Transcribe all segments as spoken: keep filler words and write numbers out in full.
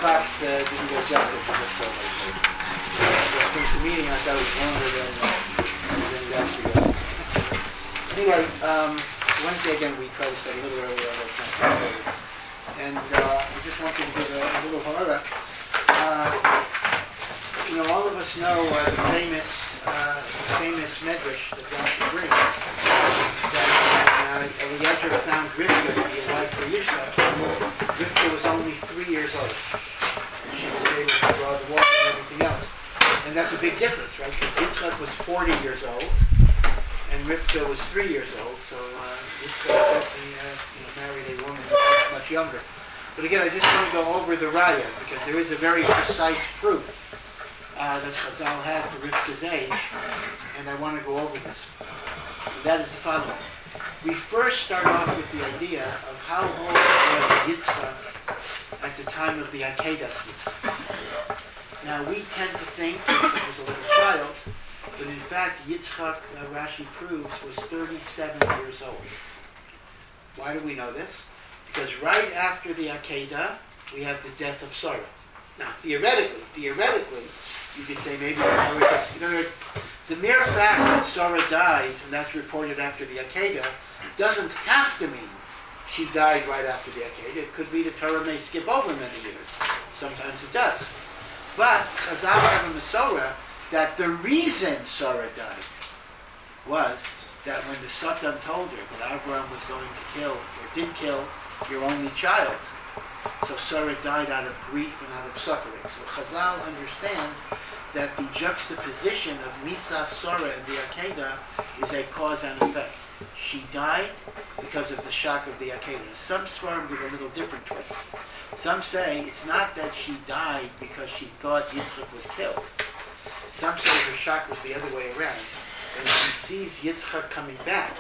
clocks uh, didn't get adjusted for this program. Just finished the meeting, I thought it was longer than, uh, than it actually was. Anyway, um, Wednesday again we tried to start a little earlier on the and uh, I just wanted to give a, a little horror. Uh, you know, all of us know uh, the famous, uh, the famous medrash that Rashi brings, that uh, Eliezer found Rivka to be a wife for Yitzchak. Rivka was only three years old. She was able to draw the water and everything else. And that's a big difference, right? Because Yitzchak was forty years old, and Rivka was three years old. So uh, Yitzchak definitely uh, you know, married a woman who was much younger. But again, I just want to go over the raya, because there is a very precise proof uh, that Chazal had for Rivka's age, and I want to go over this. And that is the following. We first start off with the idea of how old was Yitzchak at the time of the Akedas Yitzchak. Now, we tend to think that he was a little child, but in fact, Yitzchak, uh, Rashi proves, was thirty-seven years old. Why do we know this? Because right after the Akedah, we have the death of Sarah. Now, theoretically, theoretically, you could say maybe, in other words, the mere fact that Sarah dies, and that's reported after the Akedah, doesn't have to mean she died right after the Akedah. It could be the Torah may skip over many years. Sometimes it does. But Chazal have a Masorah that the reason Sarah died was that when the Satan told her that Avraham was going to kill, or did kill, your only child, so Sarah died out of grief and out of suffering. So Chazal understand that the juxtaposition of Misa Sarah and the Akedah is a cause and effect. She died because of the shock of the Akedah. Some Svarim give a little different twist. Some say it's not that she died because she thought Yitzchak was killed. Some say her shock was the other way around. When she sees Yitzchak coming back,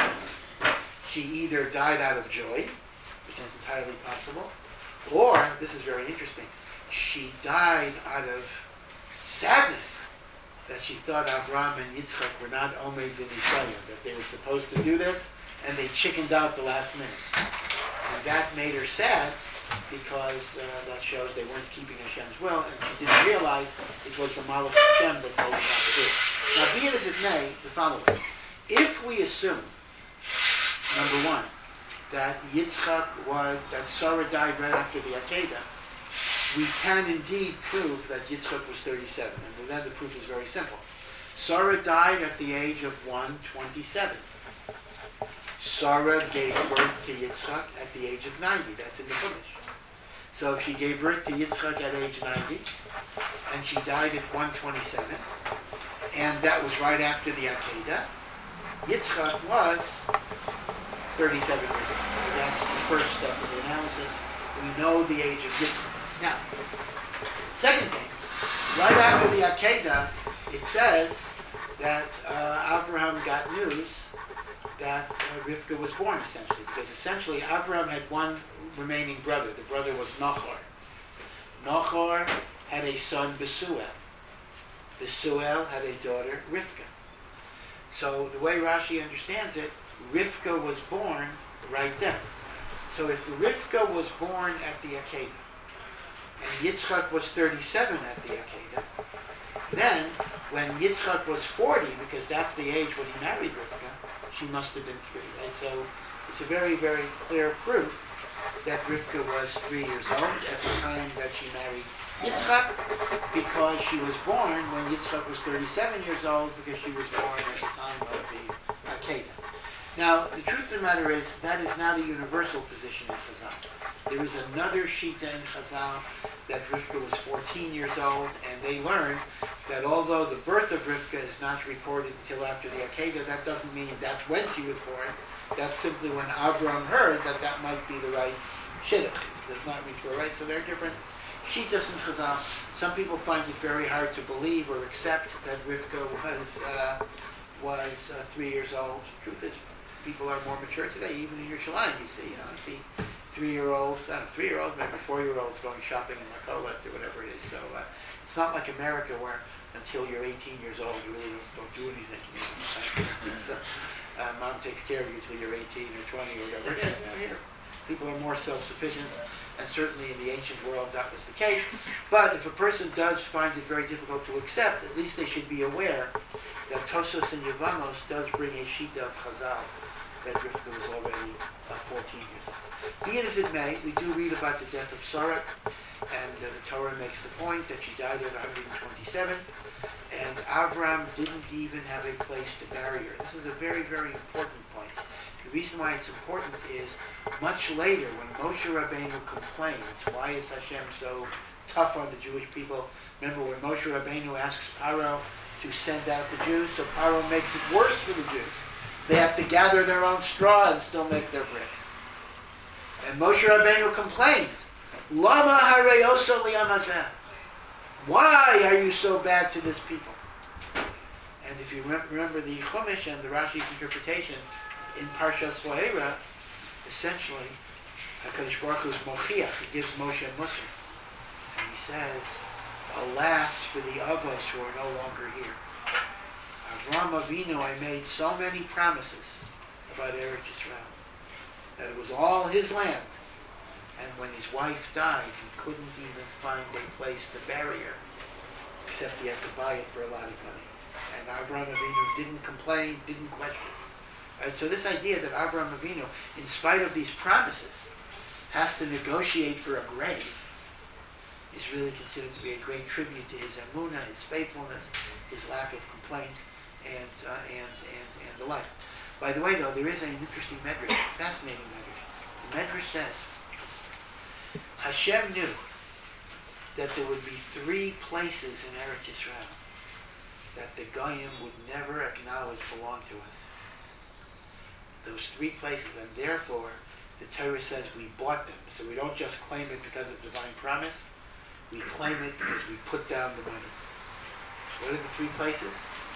she either died out of joy, which is entirely possible, or, this is very interesting, she died out of sadness that she thought Avraham and Yitzchak were not Omed B'Nisayim, that they were supposed to do this, and they chickened out the last minute. And that made her sad, because uh, that shows they weren't keeping Hashem's will, and she didn't realize it was the Malach Hashem that told her not to do it. Now, be it as it may, the following. If we assume, number one, that Yitzchak was, that Sarah died right after the Akedah, we can indeed prove that Yitzchak was thirty-seven. And then the proof is very simple. Sarah died at the age of one twenty-seven. Sarah gave birth to Yitzchak at the age of ninety. That's in the Chumash. So if she gave birth to Yitzchak at age ninety, and she died at one twenty-seven, and that was right after the Akedah, Yitzchak was thirty-seven years old. That's the first step of the analysis. We know the age of Yitzchak. Now, second thing, right after the Akedah, it says that uh, Avraham got news that uh, Rivka was born, essentially, because essentially Avraham had one remaining brother. The brother was Nachor. Nachor had a son, Besuel. Besuel had a daughter, Rivka. So the way Rashi understands it, Rivka was born right then. So if Rivka was born at the Akedah, and Yitzchak was thirty-seven at the Akedah, then when Yitzchak was forty, because that's the age when he married Rivka, she must have been three, right? So it's a very, very clear proof that Rivka was three years old at the time that she married Yitzchak, because she was born when Yitzchak was thirty-seven years old, because she was born at the time of the Akedah. Now, the truth of the matter is, that is not a universal position in Chazal. There is another Shita in Chazal that Rivka was fourteen years old, and they learned that although the birth of Rivka is not recorded until after the Akedah, that doesn't mean that's when she was born. That's simply when Avram heard that that might be the right Shidduch. It does not refer, right? So there are different Shitas in Chazal. Some people find it very hard to believe or accept that Rivka was uh, was uh, three years old. The truth is, people are more mature today. Even in Yerushalayim, you see, you know, I see three-year-olds, I don't know, three-year-olds, maybe four-year-olds going shopping in Makolet or whatever it is. So uh, it's not like America where until you're eighteen years old, you really don't, don't do anything. You know? So, uh, mom takes care of you until you're eighteen or twenty or whatever it is. You know, here, People are more self-sufficient, and certainly in the ancient world that was the case. But if a person does find it very difficult to accept, at least they should be aware that Tosos and Yevamos does bring a shita of Chazal that Rivka was already uh, fourteen years old. Be it as it may, we do read about the death of Sarah, and uh, the Torah makes the point that she died at one hundred twenty-seven, and Avram didn't even have a place to bury her. This is a very, very important point. The reason why it's important is much later when Moshe Rabbeinu complains, why is Hashem so tough on the Jewish people? Remember when Moshe Rabbeinu asks Paro to send out the Jews, so Paro makes it worse for the Jews. They have to gather their own straw and still make their bricks. And Moshe Rabbeinu complained, Lama hareyoso liyamazeh. Why are you so bad to this people? And if you remember the Chumash and the Rashi's interpretation in Parshas Vayera, essentially, HaKadosh Baruch Hu is Mochiach. He gives Moshe a Musar. And he says, alas for the Avos who are no longer here. Avram Avinu, I made so many promises about Eretz Yisrael, that it was all his land. And when his wife died, he couldn't even find a place to bury her, except he had to buy it for a lot of money. And Avram Avinu didn't complain, didn't question. Right, so this idea that Avram Avinu, in spite of these promises, has to negotiate for a grave is really considered to be a great tribute to his emunah, his faithfulness, his lack of complaint, and uh, and and and the like. By the way, though, there is an interesting medrash, fascinating medrash. The medrash says Hashem knew that there would be three places in Eretz Yisrael that the Goyim would never acknowledge belong to us. Those three places, and therefore the Torah says we bought them. So we don't just claim it because of divine promise. We claim it because we put down the money. What are the three places?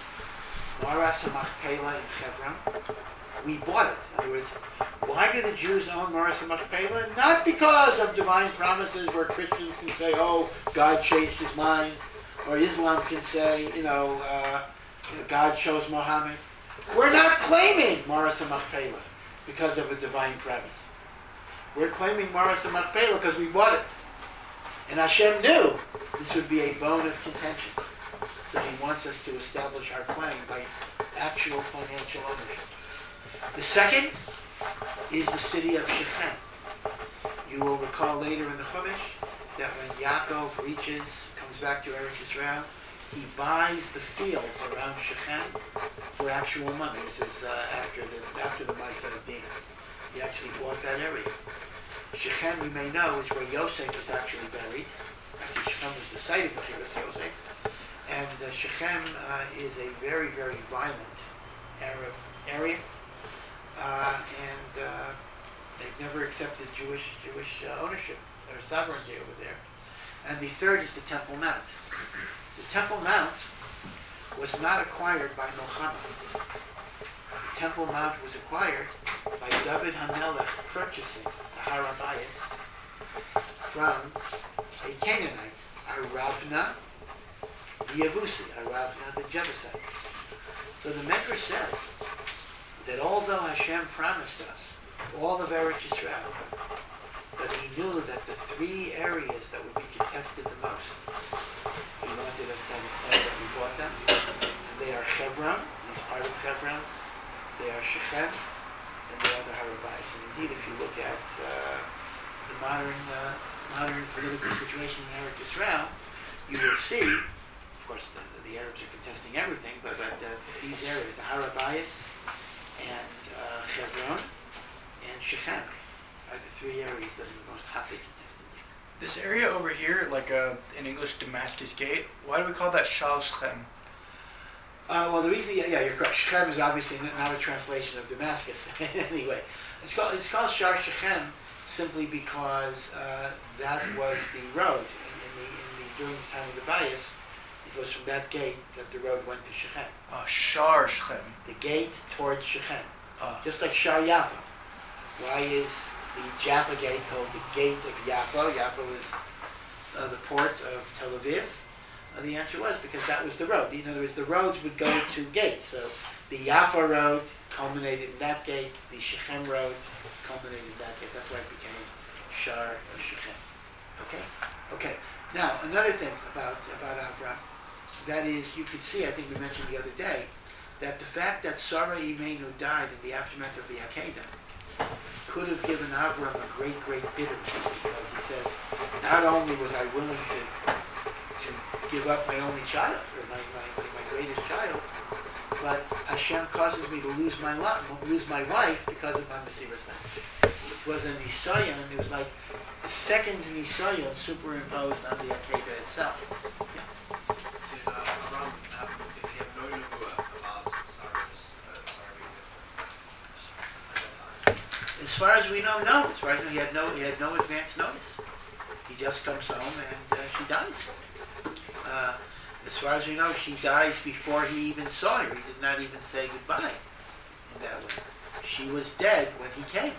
Maras HaMachpelah in Hebron. We bought it. In other words, why do the Jews own Maras HaMachpelah? Not because of divine promises where Christians can say, oh, God changed his mind, or Islam can say, you know, uh, you know God chose Muhammad. We're not claiming Maras HaMachpelah because of a divine promise. We're claiming Maras HaMachpelah because we bought it. And Hashem knew this would be a bone of contention. So he wants us to establish our claim by actual financial ownership. The second is the city of Shechem. You will recall later in the Chumash that when Yaakov reaches, comes back to Eretz Yisrael, he buys the fields around Shechem for actual money. This is uh, after the after the Ma'aseh of Dinah. He actually bought that area. Shechem, we may know, is where Yosef was actually buried. Actually, Shechem was the site of Mechiras Yosef. And uh, Shechem uh, is a very, very violent Arab area. Uh, and uh, they've never accepted Jewish Jewish uh, ownership or sovereignty over there. And the third is the Temple Mount. The Temple Mount was not acquired by Milchama. The Temple Mount was acquired by David HaMelech purchasing the Har HaBayis from a Canaanite, Aravna the Yevusi, Aravna the Jebusite. So the Medrash says that although Hashem promised us all of Eretz Yisrael, but he knew that the three areas that would be contested the most, he wanted us to have a place that we bought them. And they are Hebron, he's part of Hebron, they are Shechem, and they are the Har HaBayis. And indeed, if you look at uh, the modern uh, modern political situation in Eretz Yisrael, you will see, of course, the, the Arabs are contesting everything, but, but uh, these areas, the Har HaBayis and uh, Hebron and Shechem, are the three areas that are the most hotly contested. This area over here, like uh, in English, Damascus Gate, why do we call that Shal Shechem? Uh, well, the reason, yeah, yeah, you're correct. Shechem is obviously not a translation of Damascus. Anyway, it's called it's called Shar Shechem simply because uh, that was the road in the in the during the time of the Bayis. It was from that gate that the road went to Shechem. Uh, Shar Shechem. The gate towards Shechem, Uh, just like Shar Yafa. Why is the Jaffa Gate called the Gate of Yafa? Yafa was uh, the port of Tel Aviv. Uh, the answer was because that was the road. In other words, the roads would go to gates. So The Yafa Road culminated in that gate. The Shechem Road culminated in that gate. That's why it became Shar Shechem. Okay? Okay. Now, another thing about, about Avram, that is, you could see, I think we mentioned the other day, that the fact that Sarah Imeinu died in the aftermath of the Akedah could have given Avram a great, great bitterness, because he says, not only was I willing to to give up my only child, or my, my, my greatest child, but Hashem causes me to lose my lot, lose my wife because of my Mesiras Nefesh. It was a Nisayan, it was like a second Nisayan superimposed on the Akedah itself. Yeah. Did uh, Avram have, did he have no Nebuah about Sarah's, uh, Sarah at that time? As far as we know, no. As far as we know, he had no, he had no advance notice. He just comes home and uh, she dies. Uh, as far as we know, she dies before he even saw her. He did not even say goodbye in that way. She was dead when he came.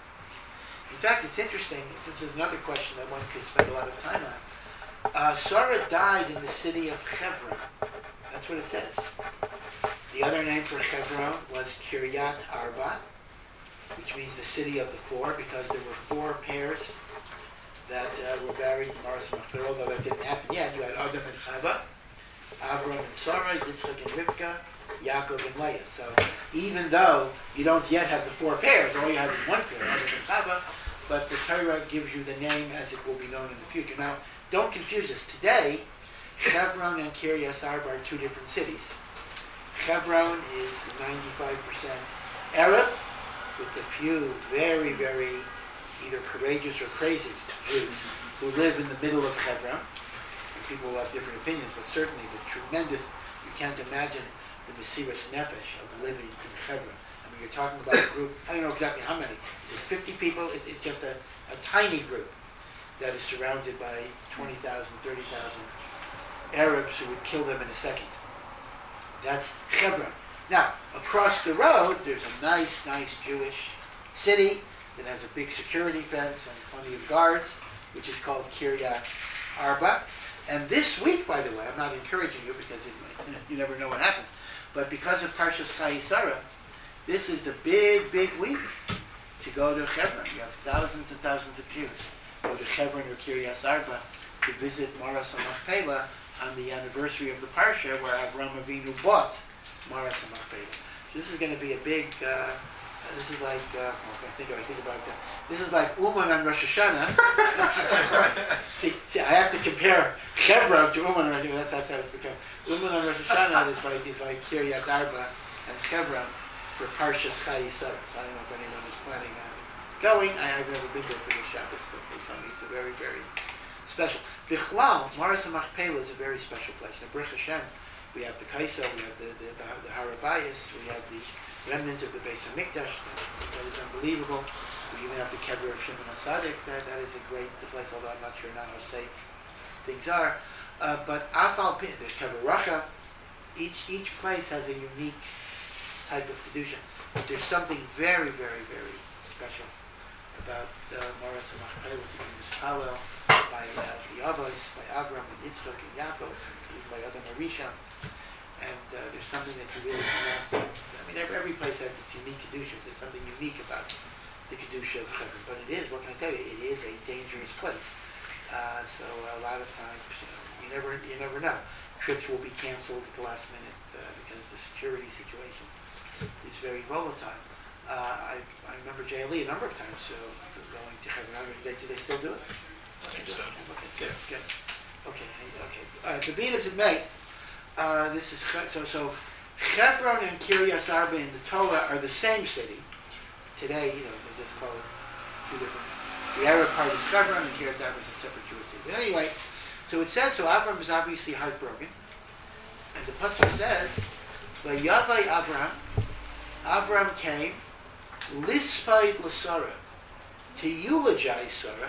In fact, it's interesting, since there's another question that one could spend a lot of time on. Uh, Sarah died in the city of Hebron. That's what it says. The other name for Hebron was Kiryat Arba, which means the city of the four, because there were four pairs that uh, were buried in Maras Machpelah, although that didn't happen yet. You had Adam and Chava, Avram and Sarah, Yitzchak and Rivka, Yaakov and Leah. So even though you don't yet have the four pairs, all you have is one pair, Adam and Chava, but the Torah gives you the name as it will be known in the future. Now, don't confuse us. Today, Hebron and Kiryas Arba are two different cities. Hebron is ninety-five percent Arab, with a few very, very either courageous or crazy Jews who live in the middle of Hebron. And people will have different opinions, but certainly the tremendous, you can't imagine the Mesiras Nefesh of living in Hebron. I mean, you're talking about a group, I don't know exactly how many. Is it fifty people? It, it's just a, a tiny group that is surrounded by twenty thousand, thirty thousand Arabs who would kill them in a second. That's Hebron. Now, across the road, there's a nice, nice Jewish city that has a big security fence and plenty of guards, which is called Kiryat Arba. And this week, by the way, I'm not encouraging you because it, it's, you never know what happens, but because of Parshas Chayei Sarah, this is the big, big week to go to Hebron. You have thousands and thousands of Jews go to Hebron or Kiryat Arba to visit Maras Machpelah on the anniversary of the Parsha where Avram Avinu bought Maras Machpelah. So this is going to be a big, uh, this is like, uh, I think I think about that. This is like Uman on Rosh Hashanah. see, see, I have to compare Hebron to Uman on Rosh Hashanah. That's, that's how it's become. Uman on Rosh Hashanah is like, is like Kiryat Arba and Hebron for Parshas Chayei Sarah. So I don't know if anyone is planning on going. I, I've never been there for the Shabbos, but they tell me it's a very, very special. Bichlal, Maras Machpelah is a very special place. Now, Baruch Hashem, we have the Kaisa, we have the, the, the, the Harabayas, we have the remnant of the Beis HaMikdash. That is unbelievable. We even have the Kever of Shimon HaTzadik. That, that is a great place, although I'm not sure now how safe things are. Uh, but Afal Pin, there's Kever Racha. Each, each place has a unique type of Kedusha. But there's something very, very, very special about uh, Maras Machpelah, to be mispalel by uh, the Avos, by Avram and Yitzchak and Yaakov, and by Adam Arisha. And uh, there's something that you really can understand. I mean, every, every place has its unique Kedusha. There's something unique about the Kedusha of Hebron. But it is, what can I tell you, it is a dangerous place. Uh, so a lot of times, you know, you never, you never know. Trips will be canceled at the last minute uh, because the security situation is very volatile. Uh, I, I remember J L E a number of times uh, going to Hebron. Do they, do they still do it? I think so. Okay, good, good. Okay, okay. Uh, to be as it may, uh, this is so. So Hebron and Kiryas Arba in the Torah are the same city. Today, you know, they just call it two different. The Arab part is Hebron, and Kiryas Arba is a separate Jewish city. But anyway, so it says. So Avram is obviously heartbroken, and the pasuk says, "Vayavai Avram." Avram came, lispait l'Sarah, to eulogize Sarah,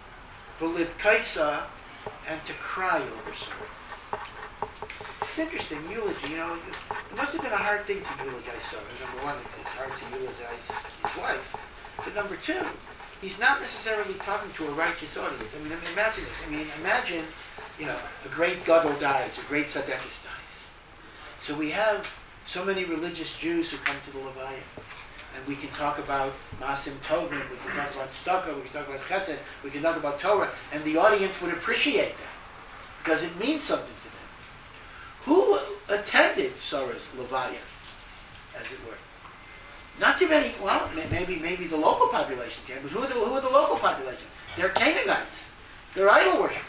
v'libkaisa, and to cry over Sarah. It's interesting, eulogy, you know, it must have been a hard thing to eulogize Sarah. Number one, it's, it's hard to eulogize his wife. But number two, he's not necessarily talking to a righteous audience. I mean, imagine this. I mean, imagine, you know, a great gadol dies, a great tzaddikus dies. So we have so many religious Jews who come to the Levaya. And we can talk about Masim Tovim, we can talk about Tzedakah, we can talk about Chesed, we can talk about Torah, and the audience would appreciate that because it means something to them. Who attended Sarah's Levaya, as it were? Not too many. Well, maybe maybe the local population came, but who are the, who are the local population? They're Canaanites. They're idol worshippers.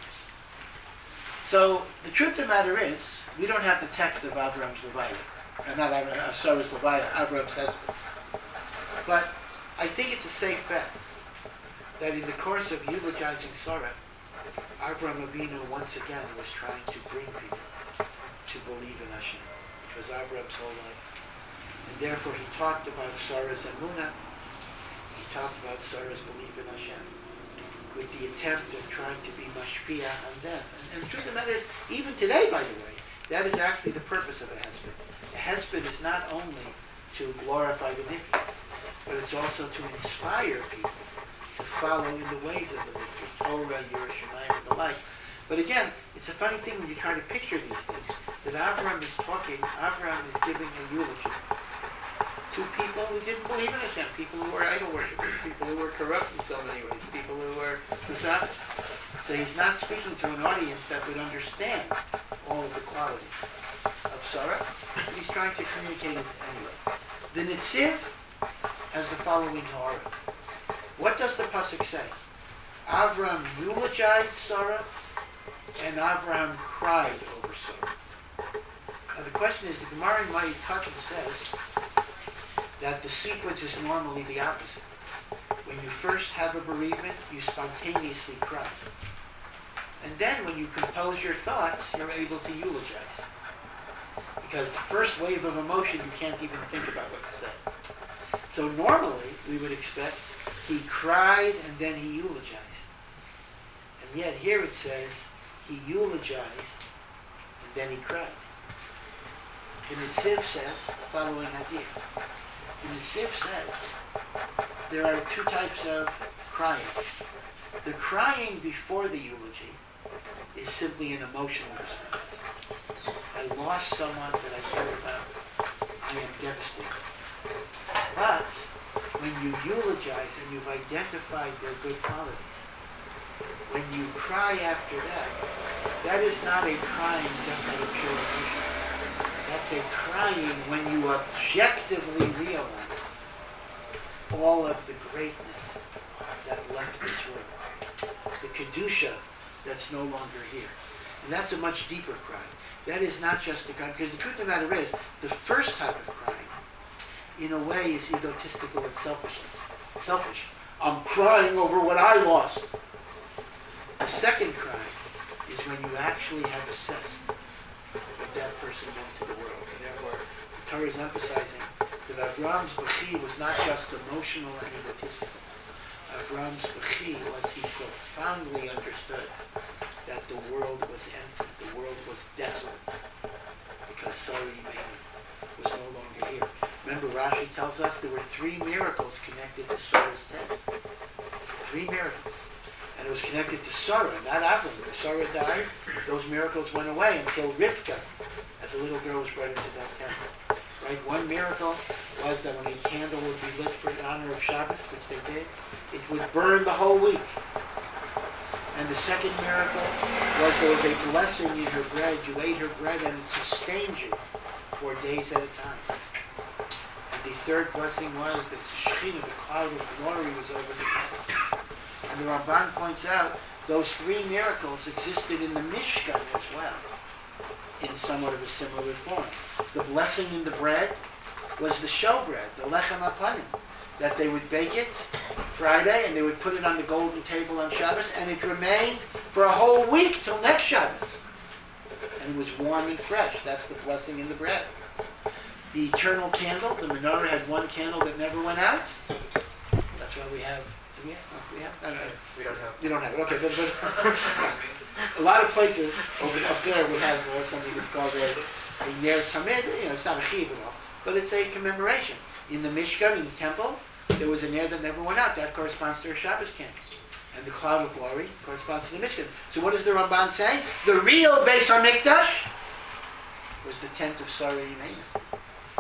So the truth of the matter is, we don't have the text of Avram's Levaya, uh, not Avram, uh, Sarah's Levaya, Avram's husband. But I think it's a safe bet that in the course of eulogizing Sarah, Avram Avinu once again was trying to bring people to believe in Hashem, which was Avram's whole life. And therefore he talked about Sarah's Emunah, he talked about Sarah's belief in Hashem, with the attempt of trying to be mashpia on them. And, and the truth of the matter is, even today, by the way, that is actually the purpose of a hesped. A hesped is not only to glorify the Nifli, but it's also to inspire people to follow in the ways of the Nifli, Torah, Yerushalayim, and the like. But again, it's a funny thing when you try to picture these things, that Avraham is talking, Avraham is giving a eulogy to people who didn't believe in Hashem, people who were idol worshippers, people who were corrupt in so many ways, people who were Sasat. So he's not speaking to an audience that would understand all of the qualities of Sarah, but he's trying to communicate it anyway. The Netziv has the following Ha'ara. What does the pasuk say? Avram eulogized Sarah, and Avram cried over Sarah. Now the question is, the Gemara in Ma'id Katan says that the sequence is normally the opposite. When you first have a bereavement, you spontaneously cry. And then when you compose your thoughts, you're able to eulogize. Because the first wave of emotion, you can't even think about what to say. So normally, we would expect he cried and then he eulogized. And yet here it says, he eulogized and then he cried. The Netziv says the following idea. The Netziv says there are two types of crying. The crying before the eulogy is simply an emotional response. I lost someone that I cared about. I am devastated. But when you eulogize and you've identified their good qualities, when you cry after that, that is not a crying just out of pure emotion. That's a crying when you objectively realize all of the greatness that left this world. The Kedusha that's no longer here. And that's a much deeper cry. That is not just a cry, because the truth of the matter is, the first type of crying, in a way, is egotistical and selfishness. Selfish. I'm crying over what I lost. The second cry is when you actually have assessed what that person meant to the world. And therefore, the Torah is emphasizing that Avram's B'chi was not just emotional and egotistical. Avram's B'chi was he profoundly understood that the world was empty, the world was desolate, because Sarah Imeinu was no longer here. Remember, Rashi tells us there were three miracles connected to Sarah's text. Three miracles. And it was connected to Sarah, not Avram. When Sarah died, those miracles went away until Rivka, as a little girl, was brought into that tent. Right? One miracle was that when a candle would be lit for the honor of Shabbos, which they did, it would burn the whole week. And the second miracle was there was a blessing in her bread. You ate her bread and it sustained you for days at a time. And the third blessing was that the Shekhinah, the cloud of glory, was over the tent. And the Ramban points out those three miracles existed in the Mishkan as well, in somewhat of a similar form. The blessing in the bread was the showbread, the lechem hapanim, that they would bake it Friday and they would put it on the golden table on Shabbos, and it remained for a whole week till next Shabbos. And it was warm and fresh. That's the blessing in the bread. The eternal candle, the menorah had one candle that never went out. That's why we have, do we have? Oh, we have? No, no, We don't have. you don't have it. Okay, but, but a lot of places over up there we have uh, something that's called a, a Ner Tamid. You know, it's not a chiv at all, but it's a commemoration. In the Mishkan, in the temple, there was a Ner that never went out. That corresponds to a Shabbos camp. And the cloud of glory corresponds to the Mishkan. So what does the Ramban say? The real Beis HaMikdash was the tent of Sarah Imeinu.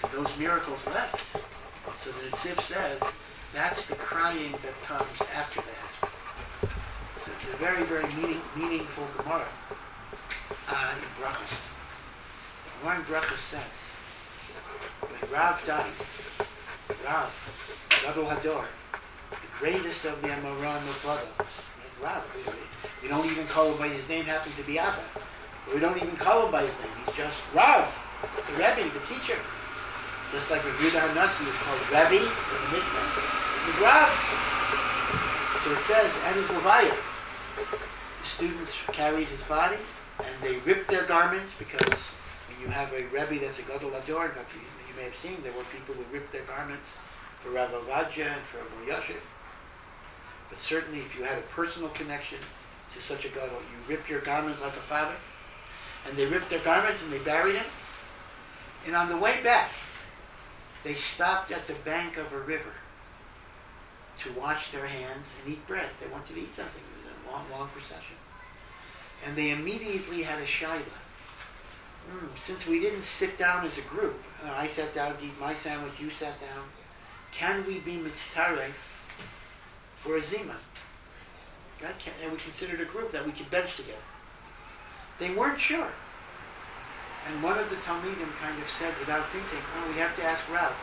those miracles left. So the Netziv says that's the crying that comes after the hesped. So it's a very, very meaning, meaningful Gemara uh, in Brachos. The Gemara in Brachos says, when Rav died, Rav, Gadol Hador, the greatest of the Amoran Muflada, Rav, we, we don't even call him by his name, happened to be Abba. We don't even call him by his name, he's just Rav, the Rebbe, the teacher. Just like when Yehuda HaNasi is called Rebbe in the Mikvah, this is Rav. So it says, at his Levaya, the students carried his body, and they ripped their garments, because when you have a Rebbe that's a Gadol Hador, in fact, you, you may have seen, there were people who ripped their garments for Rav Ovadia and for Abu Yashiv. But certainly if you had a personal connection to such a Gadol, you rip your garments like a father, and they ripped their garments and they buried him. And on the way back, they stopped at the bank of a river to wash their hands and eat bread. They wanted to eat something. It was a long, long procession. And they immediately had a shaila. Mm, since we didn't sit down as a group, uh, I sat down to eat my sandwich, you sat down, can we be mitztaref for a zima? Right? Can, and we considered a group that we could bench together. They weren't sure. And one of the Talmidim kind of said, without thinking, oh, we have to ask Rav.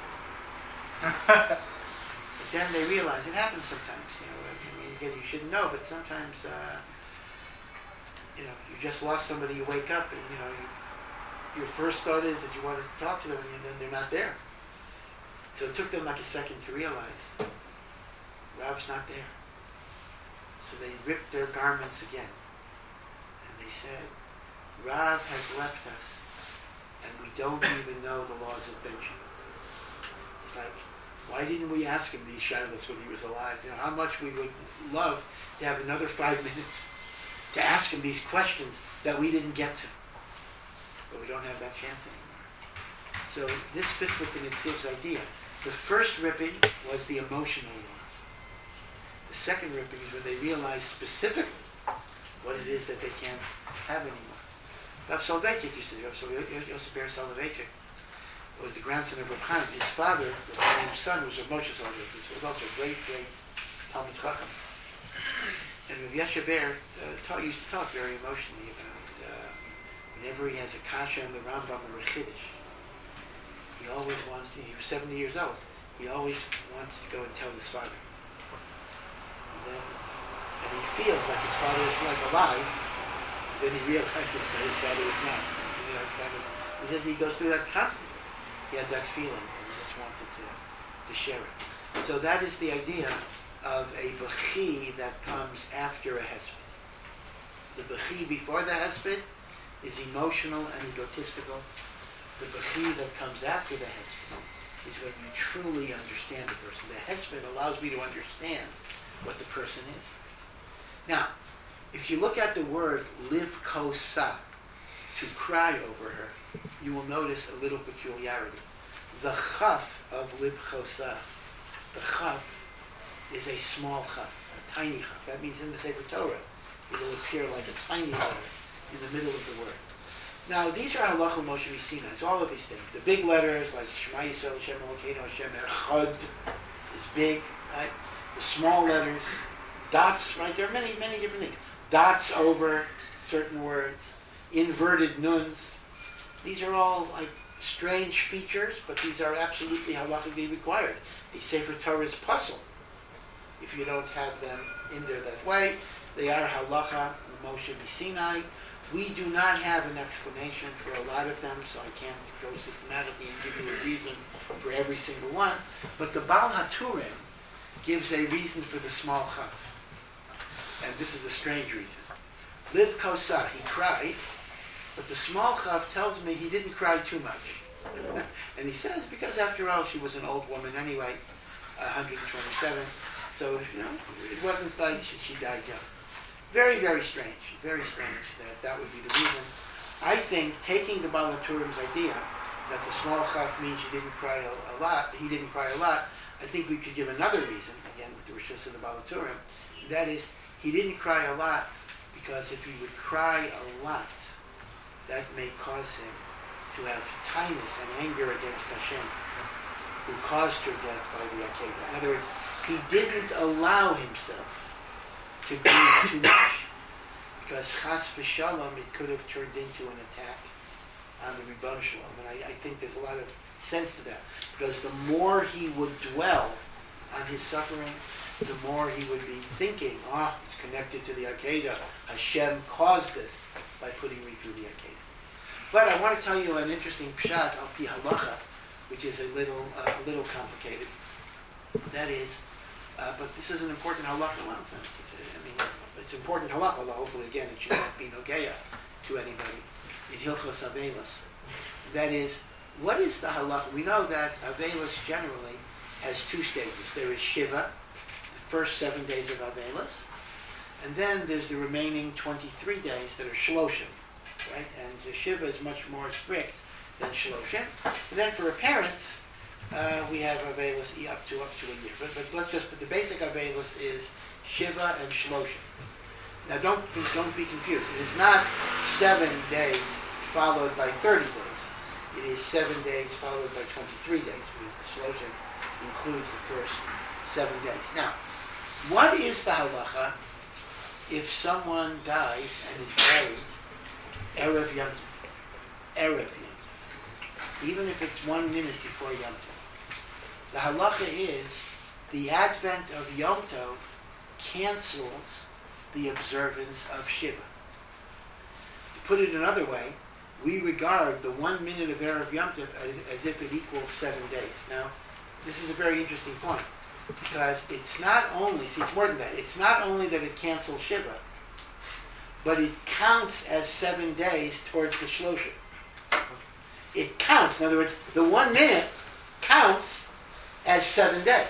But then they realized, it happens sometimes, you know, I mean, again, you shouldn't know, but sometimes, uh, you know, you just lost somebody, you wake up, and, you know, you, your first thought is that you want to talk to them, and then they're not there. So it took them like a second to realize, Rav's not there. So they ripped their garments again. And they said, Rav has left us, and we don't even know the laws of benching. It's like, why didn't we ask him these shilas when he was alive? You know, how much we would love to have another five minutes to ask him these questions that we didn't get to. But we don't have that chance anymore. So this fits with the Netziv's idea. The first ripping was the emotional ones. The second ripping is when they realize specifically what it is that they can't have anymore. Rav Soloveitchik used to do. Rav Yosef Ber Soloveitchik was the grandson of Rav Chaim. His father, Rav Chaim's son, was Rav Moshe Soloveitchik. He was also a great, great Talmid Chacham. And Rav Yosef Ber uh, taught, used to talk very emotionally about uh, whenever he has a kasha in the Rambam or a Chiddush, he always wants to, he was seventy years old, he always wants to go and tell his father. And then, and he feels like his father is like alive, then he realizes that his father is not. And, you know, it's kind of, he says he goes through that constantly. He had that feeling, and he just wanted to, to share it. So that is the idea of a bechi that comes after a hesped. The bechi before the hesped is emotional and egotistical. The bechi that comes after the hesped is when you truly understand the person. The hesped allows me to understand what the person is. Now, if you look at the word livkosa, to cry over her, you will notice a little peculiarity. The chaf of livkosa, the chaf, is a small chaf, a tiny chaf. That means in the Sefer Torah, it will appear like a tiny letter in the middle of the word. Now, these are halacha Moshe Sinai. It's all of these things. The big letters, like Shema Yisrael, Hashem Elokeinu, Hashem Echad, is big, right? The small letters, dots, right? There are many, many different things. Dots over certain words, inverted nuns. These are all like strange features, but these are absolutely halachically required. A Sefer Torah is puzzle. If you don't have them in there that way, they are halacha Moshe Sinai. We do not have an explanation for a lot of them, so I can't go systematically and give you a reason for every single one. But the Baal HaTurim gives a reason for the small chaf. And this is a strange reason. Liv kosa, he cried, but the small chaf tells me he didn't cry too much. And he says, because after all, she was an old woman anyway, one hundred twenty-seven, so, you know, it wasn't like she, she died young. Very, very strange, very strange that that would be the reason. I think, taking the Baal HaTurim's idea, that the small chaf means she didn't cry a, a lot, he didn't cry a lot, I think we could give another reason, again, with the Rishus of the Baal HaTurim, that is, he didn't cry a lot because if he would cry a lot, that may cause him to to have tinus and anger against Hashem, who caused her death by the Akedah. In other words, he didn't allow himself to grieve too much, because chas v'shalom, it could have turned into an attack on the Ribbon Shalom. And I, I think there's a lot of sense to that, because the more he would dwell on his suffering, the more he would be thinking, ah, oh, it's connected to the Akedah. Hashem caused this by putting me through the Akedah. But I want to tell you an interesting pshat al pi halacha, which is a little uh, a little complicated. That is, uh, but this is an important halacha. Well, I mean, it's important halacha, although hopefully again it should not be nogeya to anybody in Hilchos Avelos. That is, what is the halacha? We know that Avelos generally has two stages. There is Shiva, the first seven days of Avelos, and then there's the remaining twenty-three days that are Shloshim, right? And the Shiva is much more strict than Shloshim. And then for a parent, uh, we have Avelos up to up to a year. But, but let's just, but the basic Avelos is Shiva and Shloshim. Now don't be, don't be confused. It is not seven days followed by thirty days. It is seven days followed by twenty-three days, because the Shloshim includes the first seven days. Now, what is the halacha if someone dies and is buried Erev Yom Tov? Erev Yom Tov. Even if it's one minute before Yom Tov. The halacha is the advent of Yom Tov cancels the observance of Shiva. To put it another way, we regard the one minute of Erev Yom Tov as, as if it equals seven days. Now, this is a very interesting point, because it's not only, see, it's more than that. It's not only that it cancels Shiva, but it counts as seven days towards the Shloshim. It counts. In other words, the one minute counts as seven days.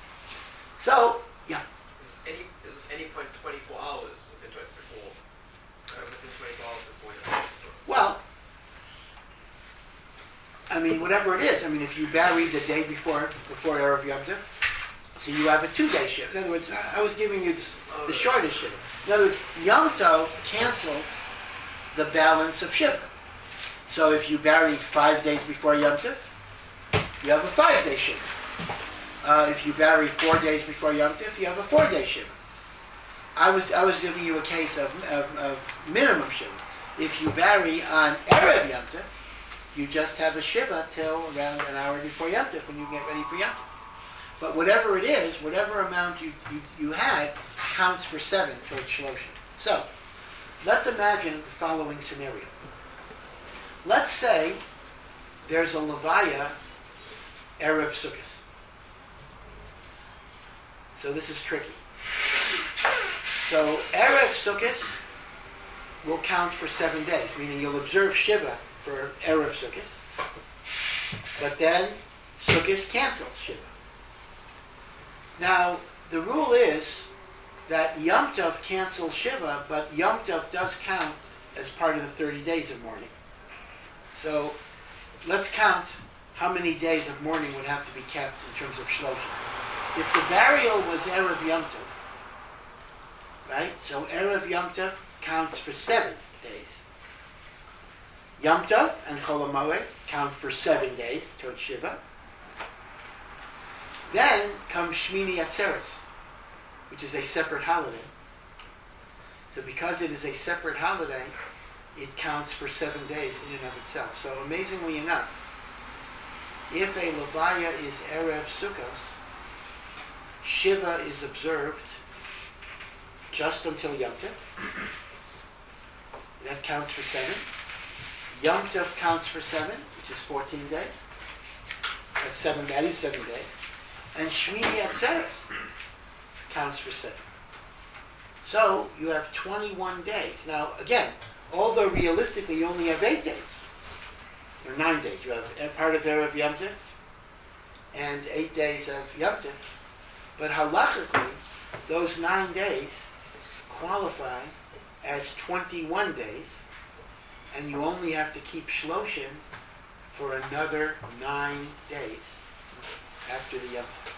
So, yeah. Is this any, is this any point twenty-four hours within twenty-four, uh, within twenty-four hours before Yom Tov? Well, I mean, whatever it is. I mean, if you bury the day before before Erev Yom Tov, so you have a two-day shift. In other words, I was giving you the, the shortest shift. In other words, Yom Tov cancels the balance of Shiva. So if you bury five days before Yom Tov, you have a five-day Shiva. Uh, if you bury four days before Yom Tov, you have a four-day Shiva. I was I was giving you a case of, of, of minimum Shiva. If you bury on Erev Yom Tov, you just have a Shiva till around an hour before Yom Tov when you get ready for Yom Tov. But whatever it is, whatever amount you, you, you had, counts for seven towards Shloshim. So, let's imagine the following scenario. Let's say there's a Levaya Erev Sukkot. So this is tricky. So Erev Sukkot will count for seven days, meaning you'll observe Shiva for Erev Sukkot, but then Sukkot cancels Shiva. Now, the rule is that Yom Tov cancels Shiva, but Yom Tov does count as part of the thirty days of mourning. So, let's count how many days of mourning would have to be kept in terms of Shloshim. If the burial was Erev Yom Tov, right? So Erev Yom Tov counts for seven days. Yom Tov and Chol HaMoed count for seven days towards Shiva. Then comes Shmini Atzeres, which is a separate holiday. So because it is a separate holiday, it counts for seven days in and of itself. So amazingly enough, if a Levaya is Erev Sukkot, Shiva is observed just until Yom Tov. That counts for seven. Yom Tov counts for seven, which is fourteen days. That's seven, that is seven days. And Shmini Atzeres counts for seven. So you have twenty-one days. Now, again, although realistically you only have eight days, or nine days. You have part of Erev Yom Tov and eight days of Yom Tov. But halachically, those nine days qualify as twenty-one days, and you only have to keep Shloshim for another nine days after the Yom Tov.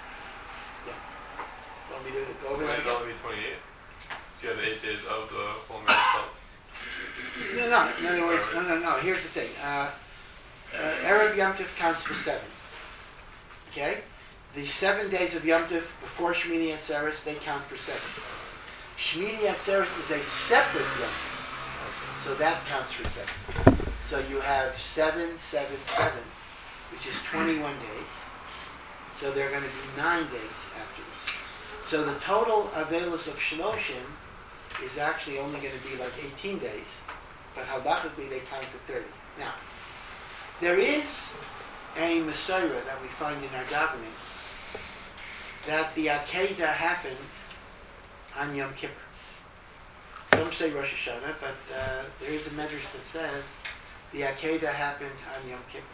Yeah. Want me to go over that again? It'll only be twenty-eight. So you have the eight days of the full moon itself. No, no. In other words, no, no, no. Here's the thing. Uh, uh, Erev Yom Tov counts for seven. Okay? The seven days of Yom Tov before Shmini Atzeres, they count for seven. Shmini Atzeres is a separate Yom Tov, so that counts for seven. So you have seven, seven, seven, which is twenty-one days. So there are going to be nine days afterwards. So the total Avelos of Shloshim is actually only going to be like eighteen days, but halachically they count for thirty. Now, there is a Messiah that we find in our davening that the Akedah happened on Yom Kippur. Some say Rosh Hashanah, but uh, there is a medrash that says the Akedah happened on Yom Kippur.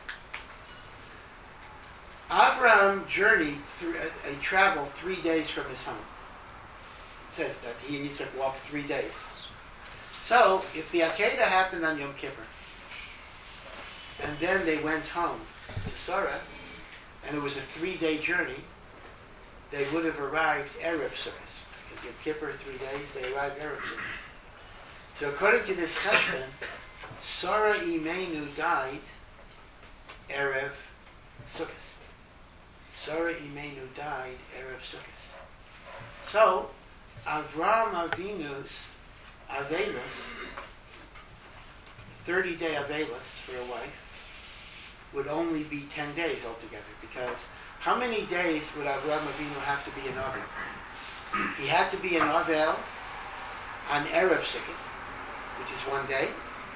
Avraham journeyed through a, a travel three days from his home. It says that he and Yitzchak walked three days. So, if the Akedah happened on Yom Kippur, and then they went home to Sarah, and it was a three-day journey, they would have arrived Erev Sukkot. Because Yom Kippur, three days, they arrived Erev Sukkot. So according to this cheshbon, Sarah Imenu died Erev Sukkot. Sarah Imenu died Erev Sukkot. So, Avram Avinu's Avelos, thirty-day Avelos for a wife, would only be ten days altogether, because how many days would Avram Avinu have to be in Avel? He had to be in Avel on Erev Sukkot, which is one day,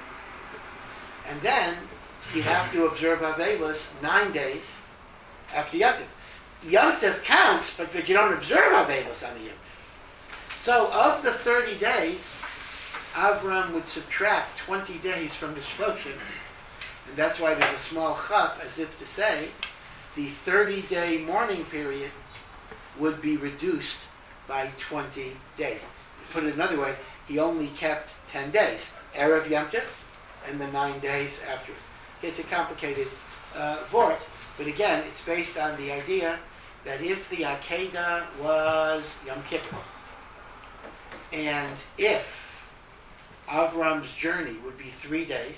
and then he'd have to observe Avelos nine days after Yom Tov. Yom Tov counts, but, but you don't observe Avelos on a Yom Tov. So of the thirty days, Avram would subtract twenty days from the Shloshim, and that's why there's a small chaf, as if to say, the thirty-day mourning period would be reduced by twenty days. Put it another way, he only kept ten days, Erev Yom Tov, and the nine days afterwards. It's a complicated uh, vort, but again, it's based on the idea that if the Akedah was Yom Kippur, and if Avram's journey would be three days,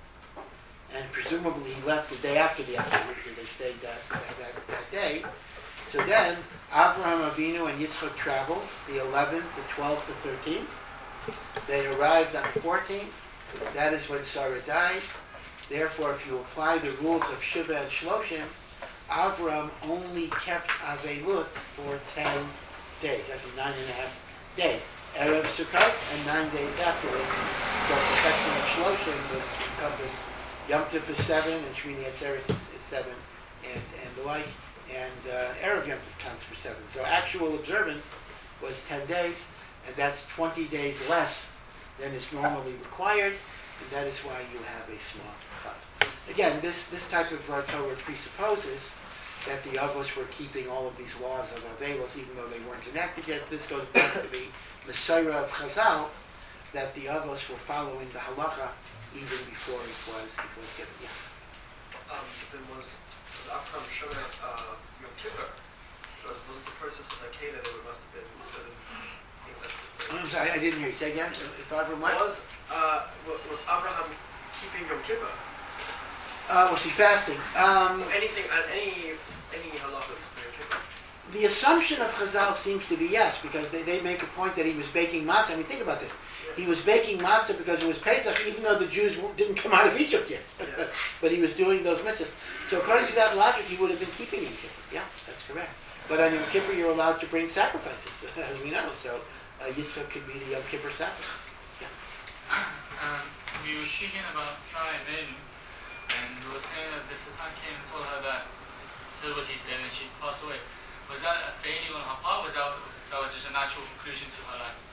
and presumably he left the day after the Akedah, because they stayed that, that, that day, so then Avraham Avinu and Yitzchak traveled the eleventh, the twelfth, the thirteenth. They arrived on the fourteenth. That is when Sarah died. Therefore, if you apply the rules of Shiva and Shloshim, Avram only kept Avelut for ten days, actually nine and a half days. Erev Sukkot and nine days afterwards. So the section of Shloshim would encompass Yom Tov is seven, and Shmini Atzeres is, is seven, and, and the like, and uh, Erev Yom Tov counts for seven. So actual observance was ten days, and that's twenty days less than is normally required, and that is why you have a small chaf. Again, this, this type of Torah presupposes that the Avos were keeping all of these laws of Avelos, even though they weren't enacted yet. This goes back to the Messiah of Chazal, that the Avos were following the halacha even before it was it was given. Yeah. Um, then was was Abraham showing uh, Yom Kippur? Was wasn't the process of Akedah there must have been certain things that? I'm sorry, I didn't hear you. Say again. If Abraham what? Was uh, wa- was Abraham keeping Yom Kippur? Uh, was he fasting? Um, Anything at any any halachas for Yom Kippur? the assumption of Chazal seems to be yes, because they, they make a point that he was baking matzah. I mean, think about this. He was baking matzah because it was Pesach, even though the Jews didn't come out of Egypt yet. Yeah. But he was doing those mitzvahs. So according to that logic, he would have been keeping Yom Kippur. Yeah, that's correct. But on Yom Kippur, you're allowed to bring sacrifices, as we know. So uh, Yitzchak could be the Yom Kippur sacrifice. Yeah. Um, we were speaking about Sarah and Elu, and we were saying that the Satan came and told her that, said what he said, and she passed away. Was that a failure on her part, or was that, that was just a natural conclusion to her life?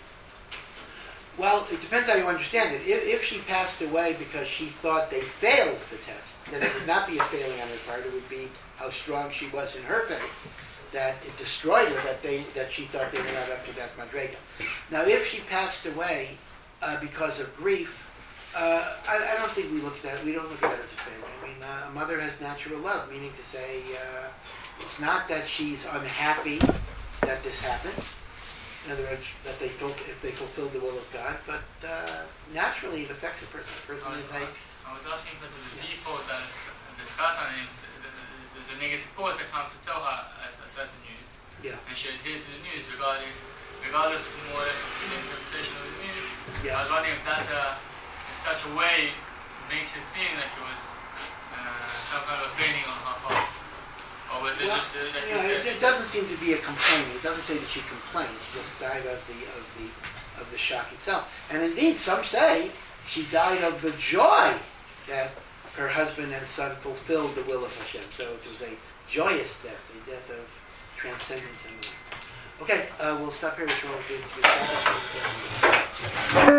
Well, it depends how you understand it. If, if she passed away because she thought they failed the test, then it would not be a failing on her part. It would be how strong she was in her faith, that it destroyed her, that they that she thought they were not up to that madrega. Now, if she passed away uh, because of grief, uh, I, I don't think we look at that. We don't look at that as a failing. I mean, uh, a mother has natural love, meaning to say uh, it's not that she's unhappy that this happened. In other words, that they ful- if they fulfilled the will of God, but uh, naturally it affects a person. A person I was, is I a was, I I was asking because of the default that s- the Satan is, there's a negative force that comes to tell her a, a certain news, Yeah. and she adhered to the news regarding, regardless of more or less of the interpretation of the news. I Yeah. was wondering if that's a, in such a way makes it seem like it was uh, some kind of a feigning on her part, or was it Well, just uh, like you you know, said? it, it doesn't seem to be a complaint. It doesn't say that she complained. She just died of the of the of the shock itself. And indeed, some say she died of the joy that her husband and son fulfilled the will of Hashem. So it was a joyous death, a death of transcendence and life. Okay, uh, we'll stop here. We'll, we'll, we'll